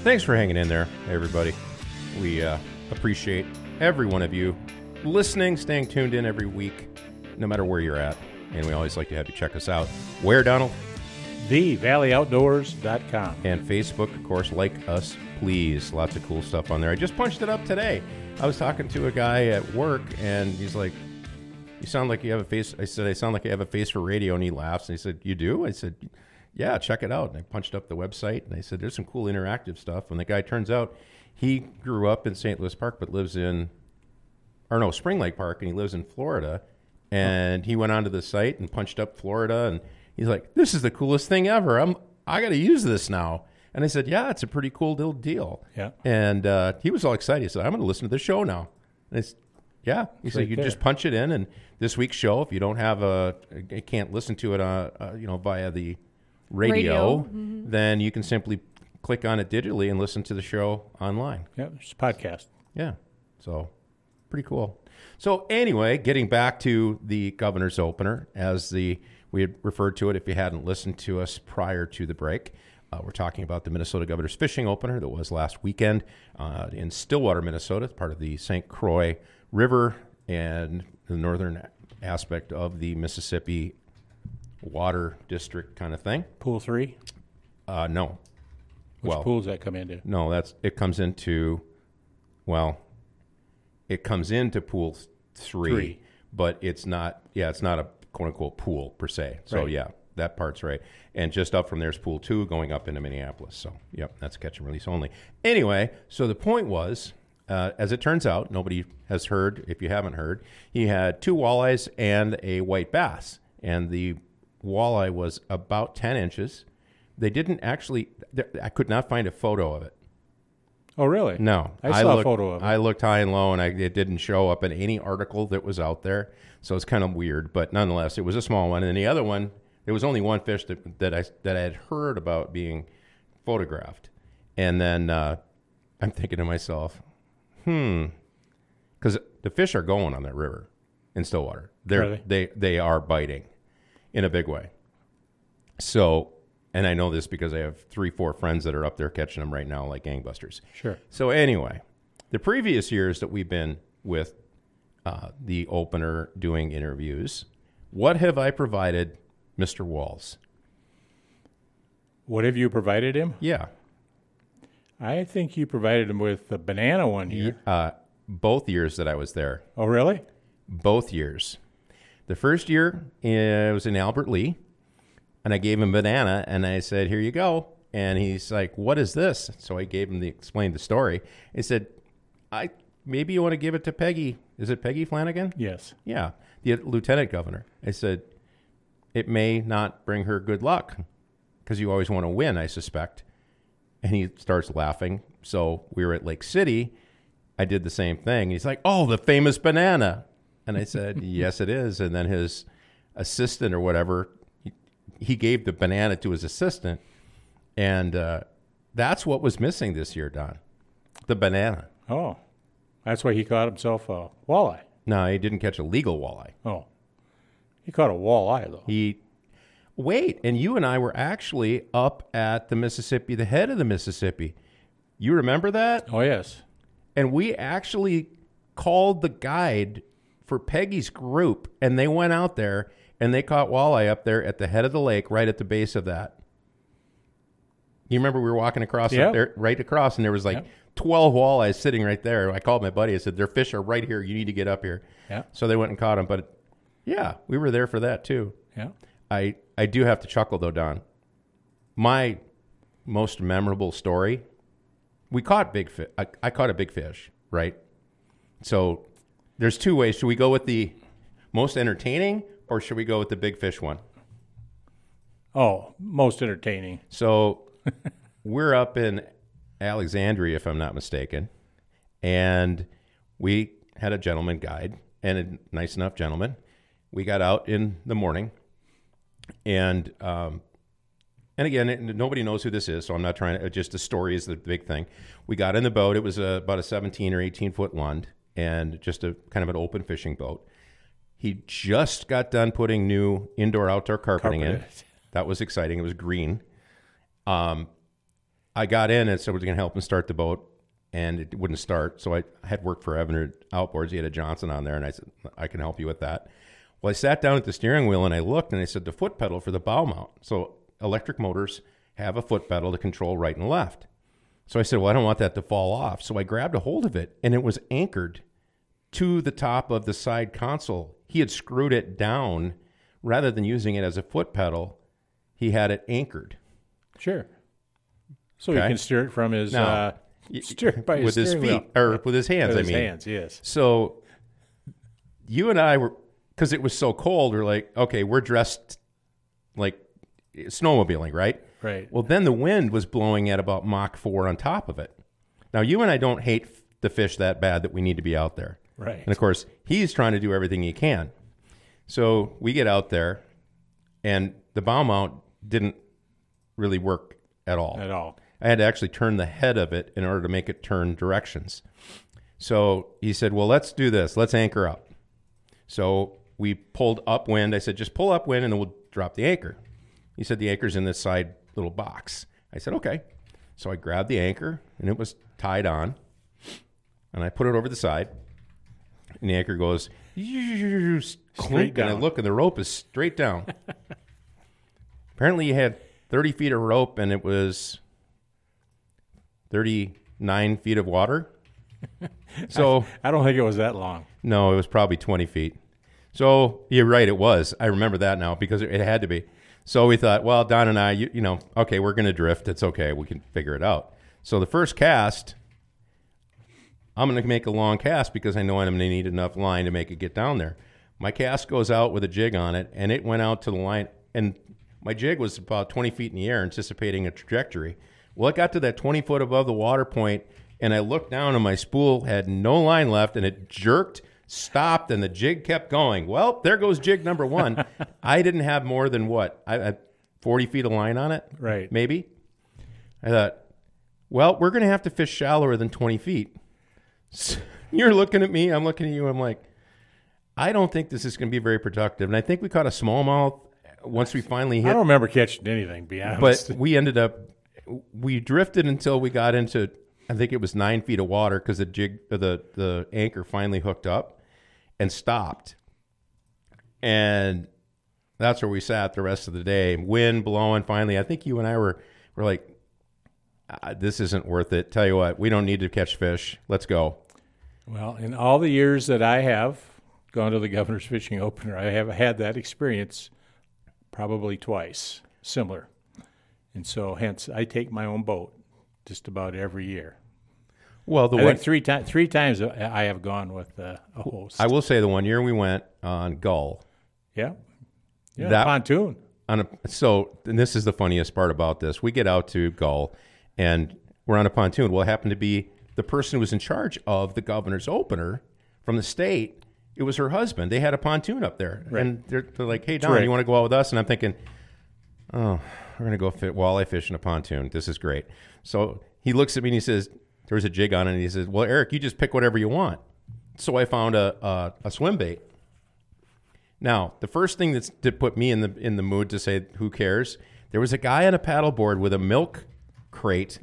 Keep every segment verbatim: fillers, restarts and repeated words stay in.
Thanks for hanging in there, everybody. We uh, appreciate every one of you listening, staying tuned in every week, no matter where you're at. And we always like to have you check us out. Where, Donald? the valley outdoors dot com. And Facebook, of course. Like us, please. Lots of cool stuff on there. I just punched it up today. I was talking to a guy at work, and he's like, you sound like you have a face. I said, I sound like I have a face for radio, and he laughs. And he said, you do? I said, yeah, check it out. And I punched up the website, and I said, there's some cool interactive stuff. And the guy, turns out, he grew up in Saint Louis Park, but lives in, or no, Spring Lake Park, and he lives in Florida. And he went onto the site and punched up Florida, and he's like, this is the coolest thing ever. I'm, I got to use this now. And I said, yeah, it's a pretty cool little deal. Yeah. And uh, he was all excited. He said, I'm going to listen to the show now. And I said, yeah. He It's said, right you there. just punch it in, and this week's show, if you don't have a, you can't listen to it, uh, uh, you know, via the radio, Radio. Mm-hmm. then you can simply click on it digitally and listen to the show online. Yeah, it's a podcast. Yeah. So pretty cool. So anyway, getting back to the governor's opener, as the we had referred to it if you hadn't listened to us prior to the break. Uh, we're talking about the Minnesota Governor's Fishing Opener that was last weekend uh, in Stillwater, Minnesota, part of the Saint Croix River and the northern aspect of the Mississippi Water District kind of thing. Pool three? Uh, no. Which well, pools that come into? No, that's it comes into, well, it comes into pool th- three, Three. but it's not, yeah, it's not a quote unquote pool per se. So Right. yeah, that part's right. And just up from there's pool two going up into Minneapolis. So yep, that's catch and release only. Anyway, so the point was, uh, as it turns out, nobody has heard, if you haven't heard, he had two walleyes and a white bass. And the walleye was about ten inches. They didn't actually, I could not find a photo of it. Oh, really? No. I saw looked, a photo of it. I looked high and low, and I, it didn't show up in any article that was out there. So it's kind of weird. But nonetheless, it was a small one. And the other one, there was only one fish that, that, I, that I had heard about being photographed. And then uh, I'm thinking to myself, hmm, because the fish are going on that river in Stillwater. They're, Are they? they they are biting in a big way. So, and I know this because I have three, four friends that are up there catching them right now like gangbusters. Sure. So anyway, the previous years that we've been with uh, the opener doing interviews, what have I provided Mister Walls? What have you provided him? Yeah. I think you provided him with the banana one year. Uh, both years that I was there. Oh, really? Both years. The first year, uh, it was in Albert Lee, and I gave him a banana, and I said, here you go. And he's like, what is this? So I gave him the, explained the story. He said, I maybe you want to give it to Peggy. Is it Peggy Flanagan? Yes. Yeah, the lieutenant governor. I said, it may not bring her good luck because you always want to win, I suspect. And he starts laughing. So we were at Lake City. I did the same thing. He's like, oh, the famous banana. And I said, yes, it is. And then his assistant or whatever, he, he gave the banana to his assistant. And uh, that's what was missing this year, Don, the banana. Oh, that's why he caught himself a walleye. No, he didn't catch a legal walleye. Oh, he caught a walleye, though. He wait, and you and I were actually up at the Mississippi, the head of the Mississippi. You remember that? Oh, yes. And we actually called the guide for Peggy's group, and they went out there and they caught walleye up there at the head of the lake, right at the base of that. You remember we were walking across Yep. up there, right across, and there was like Yep. twelve walleyes sitting right there. I called my buddy. I said, "Their fish are right here. You need to get up here." Yeah. So they went and caught them. But yeah, we were there for that too. Yeah. I, I do have to chuckle, though, Don. My most memorable story, we caught big fish. I, I caught a big fish, right? So there's two ways. Should we go with the most entertaining, or should we go with the big fish one? Oh, most entertaining. So we're up in Alexandria, if I'm not mistaken, and we had a gentleman guide, and a nice enough gentleman. We got out in the morning, and um, and again, it, nobody knows who this is, so I'm not trying to. Just the story is the big thing. We got in the boat. It was a, about a seventeen or eighteen foot Lund, and just a kind of an open fishing boat. He just got done putting new indoor outdoor carpeting in. Carpeted. That was exciting. It was green. Um, I got in and said I was going to help him start the boat, and it wouldn't start. So I had worked for Evan Outboards. He had a Johnson on there, and I said, I can help you with that. Well, I sat down at the steering wheel, and I looked, and I said, the foot pedal for the bow mount. So electric motors have a foot pedal to control right and left. So I said, well, I don't want that to fall off. So I grabbed a hold of it, and it was anchored to the top of the side console. He had screwed it down. Rather than using it as a foot pedal, he had it anchored. Sure. So Okay. he can steer it from his Now, uh, steer by his with his steering feet, wheel. or with his hands, With I his mean. hands, yes. So you and I were, because it was so cold, we're like, okay, we're dressed like snowmobiling, right? Right. Well, then the wind was blowing at about Mach four on top of it. Now, you and I don't hate the fish that bad that we need to be out there. Right. And, of course, he's trying to do everything he can. So we get out there, and the bow mount didn't really work at all. At all. I had to actually turn the head of it in order to make it turn directions. So he said, well, let's do this. Let's anchor up. So we pulled upwind. I said, just pull upwind, and then we'll drop the anchor. He said, the anchor's in this side little box. I said, okay. So I grabbed the anchor, and it was tied on, and I put it over the side, and the anchor goes clunk, and I down. look, and the rope is straight down. Apparently, you had thirty feet of rope, and it was thirty-nine feet of water. So I don't think it was that long. no, it was probably twenty feet. So you're right, it was. I remember that now because it, it had to be. So we thought, well, Don and I, you, you know, okay, we're going to drift. It's okay. We can figure it out. So the first cast, I'm going to make a long cast because I know I'm going to need enough line to make it get down there. My cast goes out with a jig on it, and it went out to the line. And my jig was about twenty feet in the air, anticipating a trajectory. Well, it got to that twenty foot above the water point, and I looked down, and my spool had no line left, and it jerked, stopped, and the jig kept going. Well, there goes jig number one. I didn't have more than what? I had forty feet of line on it? Right. Maybe? I thought, well, we're going to have to fish shallower than twenty feet. So you're looking at me, I'm looking at you, I'm like, I don't think this is going to be very productive. And I think we caught a smallmouth once we finally I hit. don't remember catching anything, to be honest. But we ended up, we drifted until we got into, I think it was nine feet of water because the jig, the the anchor finally hooked up and stopped. And that's where we sat the rest of the day. Wind blowing. Finally, I think you and I were were like, ah, this isn't worth it. Tell you what, we don't need to catch fish. Let's go. Well, in all the years that I have gone to the Governor's Fishing Opener, I have had that experience probably twice, similar. And so, hence, I take my own boat just about every year. Well, the I one think three, ti- three times I have gone with uh, a host. I will say, the one year we went on Gull, yeah. Yeah, That- pontoon. on a so and this is the funniest part about this. We get out to Gull, and we're on a pontoon. Well, it happened to be the person who was in charge of the Governor's Opener from the state. It was her husband. They had a pontoon up there, Right. and they're, they're like, "Hey, Don, right. you want to go out with us?" And I'm thinking, "Oh, we're gonna go fit walleye fish in a pontoon. This is great." So he looks at me and he says, "There was a jig on it." And he says, "Well, Eric, you just pick whatever you want." So I found a a, a swim bait. Now, the first thing that's, that put me in the in the mood to say, who cares? There was a guy on a paddleboard with a milk crate,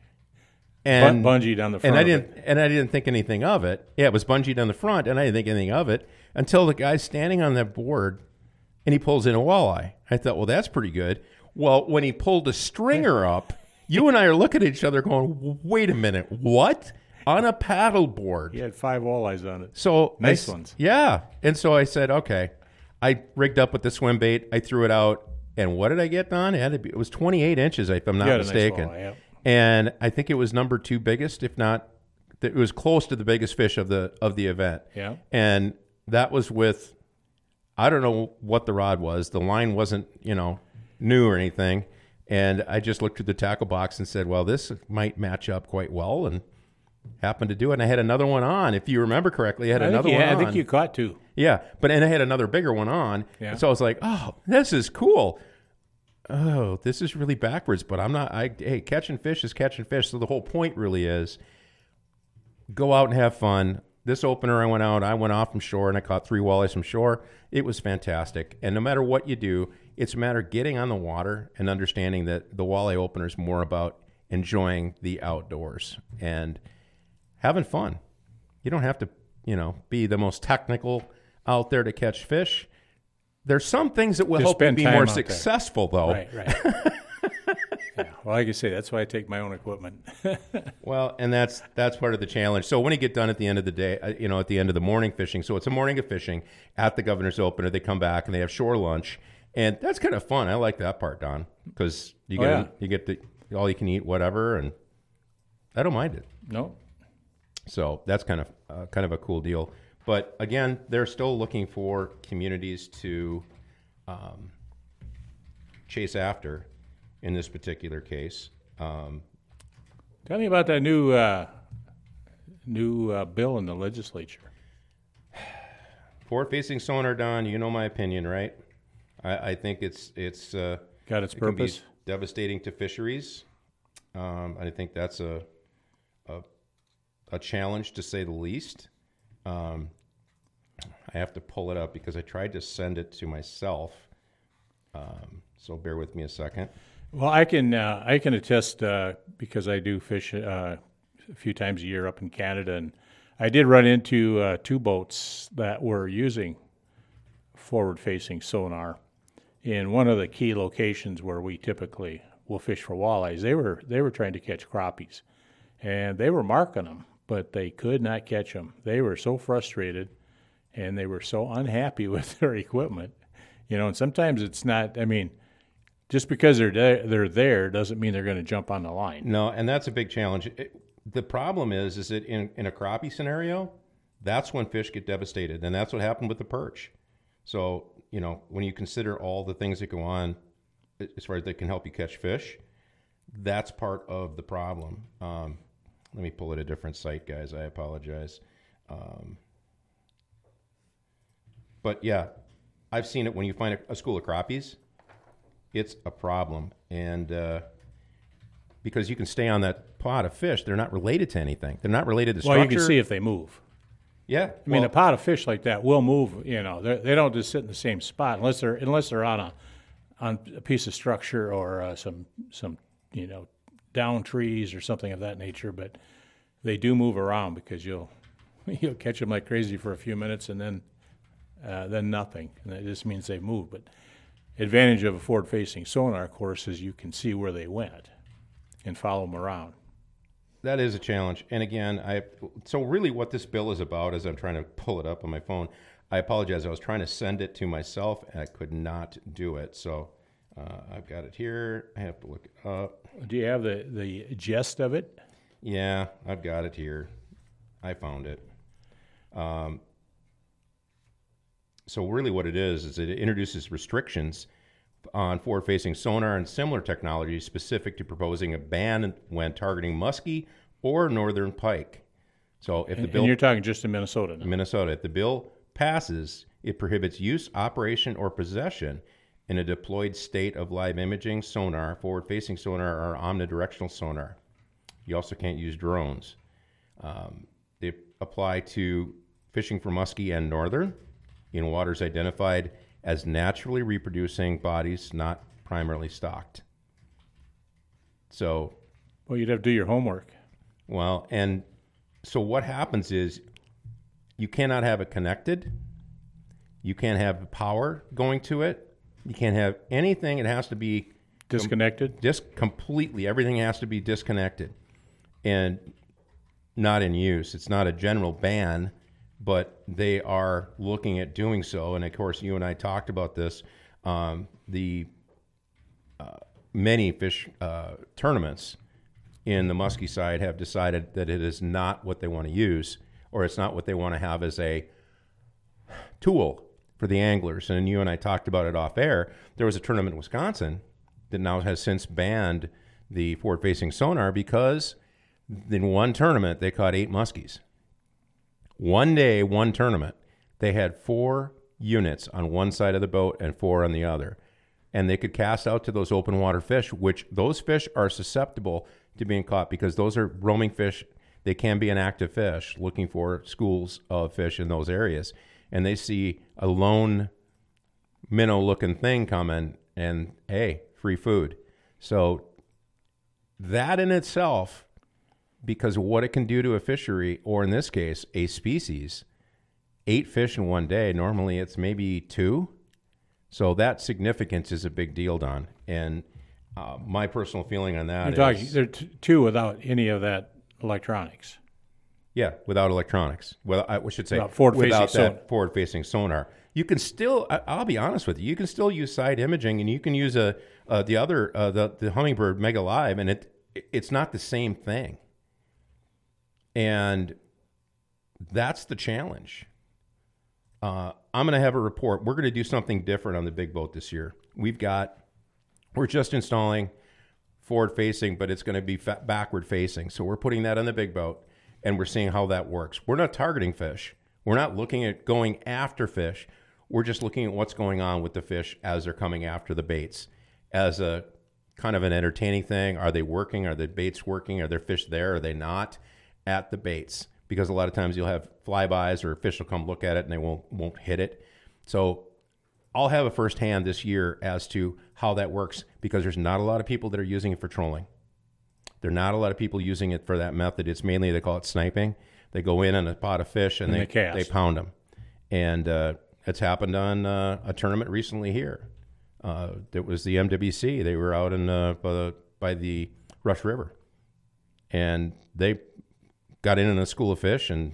and Bun- bungeed on the front and I of didn't it. and I didn't think anything of it. Yeah, it was bungeed on the front, and I didn't think anything of it until the guy's standing on that board, and he pulls in a walleye. I thought, well, that's pretty good. Well, when he pulled the stringer up, you and I are looking at each other, going, "Wait a minute, what?" On a paddleboard. He had five walleyes on it. So I Nice s- ones. Yeah. And so I said, okay. I rigged up with the swim bait. I threw it out. And what did I get, Don? It, had to be, it was twenty-eight inches, if I'm not You had a nice mistaken. walleye, yeah. And I think it was number two biggest, if not, it was close to the biggest fish of the of the event. Yeah. And that was with, I don't know what the rod was. The line wasn't, you know, new or anything. And I just looked at the tackle box and said, well, this might match up quite well. And happened to do it. And I had another one on. If you remember correctly, I had I another think, you, one I on. think you caught two. Yeah, but and I had another bigger one on. Yeah. So I was like, "Oh, this is cool. Oh, this is really backwards." But I'm not. I hey, catching fish is catching fish. So the whole point really is go out and have fun. This opener, I went out. I went off from shore and I caught three walleyes from shore. It was fantastic. And no matter what you do, it's a matter of getting on the water and understanding that the walleye opener is more about enjoying the outdoors and having fun. You don't have to, you know, be the most technical out there to catch fish. There's some things that will Just help you spend be time more out there. successful, though. Right, right. Yeah. Well, like I say, that's why I take my own equipment. Well, and that's that's part of the challenge. So when you get done at the end of the day, uh, you know, at the end of the morning fishing, so it's a morning of fishing at the Governor's Opener. They come back and they have shore lunch, and that's kind of fun. I like that part, Don, because you Oh, get yeah. you get the all you can eat, whatever, and I don't mind it. No. So that's kind of uh, kind of a cool deal. But again, they're still looking for communities to um, chase after. In this particular case, um, Tell me about that new uh, new uh, bill in the legislature. forward-facing sonar, Don. You know my opinion, right? I, I think it's it's uh, Got its it can be purpose? devastating to fisheries. Um, I think that's a, a a challenge to say the least. Um, I have to pull it up because I tried to send it to myself. Um, so bear with me a second. Well, I can uh, I can attest uh, because I do fish uh, a few times a year up in Canada, and I did run into uh, two boats that were using forward-facing sonar in one of the key locations where we typically will fish for walleyes. They were they were trying to catch crappies, and they were marking them, but they could not catch them. They were so frustrated, and they were so unhappy with their equipment, you know. And sometimes it's not. I mean. Just because they're there, they're there doesn't mean they're going to jump on the line. No, and that's a big challenge. It, the problem is, is that in, in a crappie scenario, that's when fish get devastated, and that's what happened with the perch. So, you know, when you consider all the things that go on as far as that can help you catch fish, that's part of the problem. Um, let me pull at a different site, guys. I apologize. Um, but yeah, I've seen it when you find a, a school of crappies. It's a problem, and uh, because you can stay on that pot of fish, they're not related to anything. They're not related to Well, structure. you can see if they move. Yeah, I mean, well, a pot of fish like that will move. You know, They're, they don't just sit in the same spot unless they're unless they're on a on a piece of structure or uh, some some you know down trees or something of that nature. But they do move around because you'll you'll catch them like crazy for a few minutes and then uh, then nothing. And that just means they've moved. But advantage of a forward-facing sonar, of course, is you can see where they went and follow them around. that is a challenge. And again, I so really what this bill is about, as I'm trying to pull it up on my phone, I apologize. I was trying to send it to myself, and I could not do it. So uh, I've got it here. I have to look it up. Do you have the, the gist of it? Yeah, I've got it here. I found it. Um, so really what it is, is it introduces restrictions on forward-facing sonar and similar technologies specific to proposing a ban when targeting muskie or northern pike. So if the And, bill... and you're talking just in Minnesota now. Minnesota, if the bill passes, it prohibits use, operation, or possession in a deployed state of live imaging sonar, forward-facing sonar, or omnidirectional sonar. You also can't use drones. Um, they apply to fishing for muskie and northern in waters identified as naturally reproducing bodies not primarily stocked. So, Well, you'd have to do your homework. well, and so what happens is you cannot have it connected. You can't have power going to it. You can't have anything. It has to be Disconnected? just completely. Everything has to be disconnected and not in use. It's not a general ban, but they are looking at doing so. And of course, you and I talked about this. Um, the uh, many fish uh, tournaments in the muskie side have decided that it is not what they want to use, or it's not what they want to have as a tool for the anglers. And you and I talked about it off air. There was a tournament in Wisconsin that now has since banned the forward-facing sonar because in one tournament they caught eight muskies. One day, one tournament, they had four units on one side of the boat and four on the other. And they could cast out to those open water fish, which those fish are susceptible to being caught because those are roaming fish. They can be an active fish looking for schools of fish in those areas. And they see a lone minnow-looking thing coming, and hey, free food. So that in itself, because of what it can do to a fishery, or in this case, a species, eight fish in one day, normally it's maybe two. So that significance is a big deal, Don. And uh, my personal feeling on that You're is... talking, there are t- two without any of that electronics. Yeah, without electronics. Well, I should say without forward-facing without sonar. that forward-facing sonar. You can still, I- I'll be honest with you, you can still use side imaging, and you can use a uh, the other, uh, the, the Humminbird Mega Live, and it it's not the same thing. And that's the challenge. Uh, I'm going to have a report. We're going to do something different on the big boat this year. We've got, we're just installing forward-facing, but it's going to be fa- backward-facing. So we're putting that on the big boat, and we're seeing how that works. We're not targeting fish. We're not looking at going after fish. We're just looking at what's going on with the fish as they're coming after the baits as a kind of an entertaining thing. Are they working? Are the baits working? Are there fish there? Are they not at the baits? Because a lot of times you'll have flybys or fish will come look at it and they won't won't hit it. So I'll have a first hand this year as to how that works, because there's not a lot of people that are using it for trolling. There are not a lot of people using it for that method. It's mainly, they call it sniping. They go in on a pot of fish and, And they, they cast. they pound them. And uh, it's happened on uh, a tournament recently here. Uh, it was the M W C. They were out in uh, by, the, by the Rush River. And they got in on a school of fish and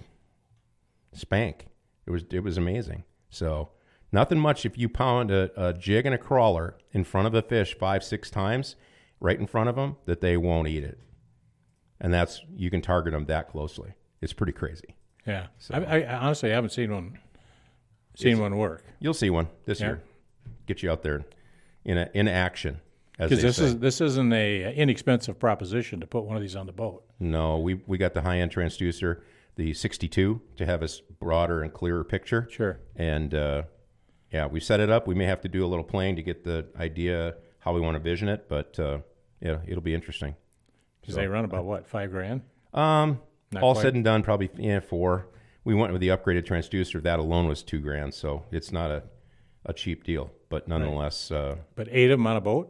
spank. It was it was amazing. So nothing much if you pound a, a jig and a crawler in front of a fish five, six times, right in front of them, that they won't eat it. And that's, you can target them that closely. It's pretty crazy. Yeah. So- I, I honestly haven't seen one seen It's- one work. You'll see one this Yeah. year. Get you out there in a, in action, as Because they this say. is this isn't a inexpensive proposition to put one of these on the boat. No, we we got the high-end transducer, the sixty-two, to have a s- broader and clearer picture. Sure. And, uh, yeah, we set it up. We may have to do a little playing to get the idea how we want to vision it, but, uh, yeah, it'll be interesting. Because So- they run about, what, five grand? Um, Not all quite. said and done, probably yeah, four. We went with the upgraded transducer. That alone was two grand, so it's not a, a cheap deal. But nonetheless, uh, But eight of them on a boat?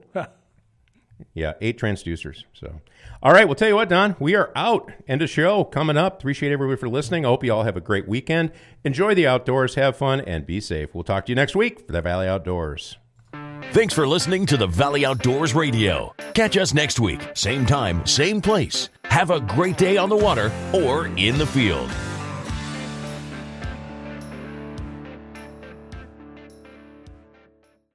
yeah, eight transducers. So, all right, we'll tell you what, Don, we are out. End of show coming up. Appreciate everybody for listening. I hope you all have a great weekend. Enjoy the outdoors, have fun, and be safe. We'll talk to you next week for the Valley Outdoors. Thanks for listening to the Valley Outdoors Radio. Catch us next week, same time, same place. Have a great day on the water or in the field.